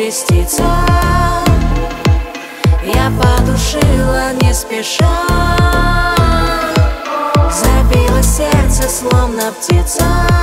перекреститься. Я потушила не спеша, забило сердце, словно птица,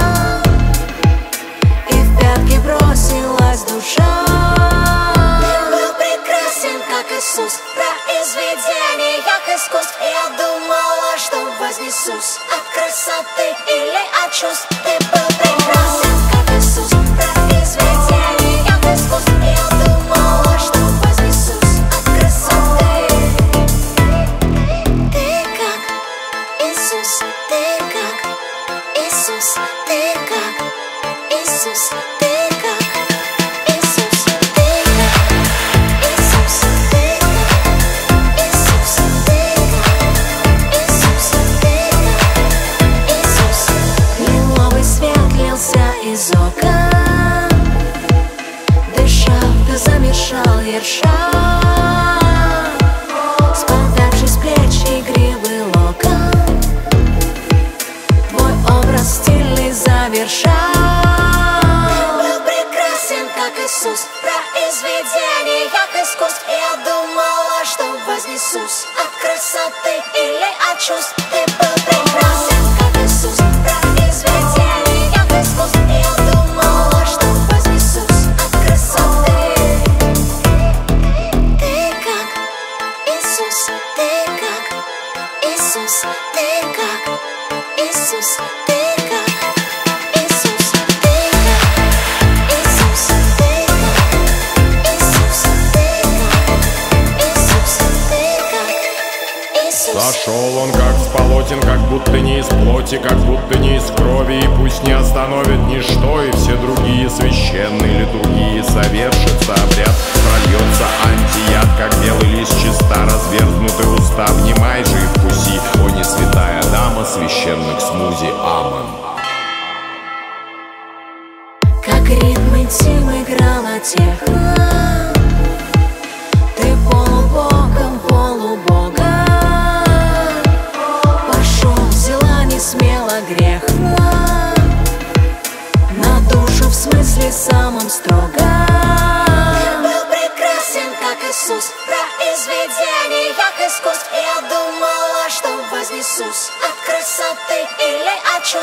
и в пятки бросилась душа. Ты был прекрасен, как Иисус, произведение искусств. Я думала, что вознесусь от красоты или от чувств. Ты был прекрасен, как Иисус, произведение искусств. Я думала, что вознесусь от красоты. Ты как Иисус, ты как Иисус, ты как Иисус, ты как Иисус, ты как Иисус, ты как Иисус, ты как Иисус, ты как Иисус. Лиловый свет лился из окон, дышал, ты замешал ерша, спадавший с плеч игривый локон, твой образ стильный завершал. Ты был прекрасен, как Иисус, произведение искусств. Я думала, что вознесусь от красоты или от чувств. Ты был прекрасен, как Иисус, произведение искусств. Я думала, что вознесусь от красоты. Ты как Иисус, ты как Иисус, ты как Иисус, ты как Иисус, ты как Иисус, ты как Иисус, ты как Иисус, ты как Иисус. Сошел он как с полотен, как будто не из плоти, как будто не из крови, и пусть не остановит ничто, и все другие священные литургии совершится обряд, прольется антияд, как белый лист чиста, разверзнутые уста, внимай же и вкуси, о не святая дама священных смузи, амон. Как ритм интим играла техно, ты полубогом, полубога. Пошел, взяла не смело грех на душу, в смысле самом строго. Ты был прекрасен, как Иисус, произведение искусств. Я думала, что вознесусь от красоты или от чувств.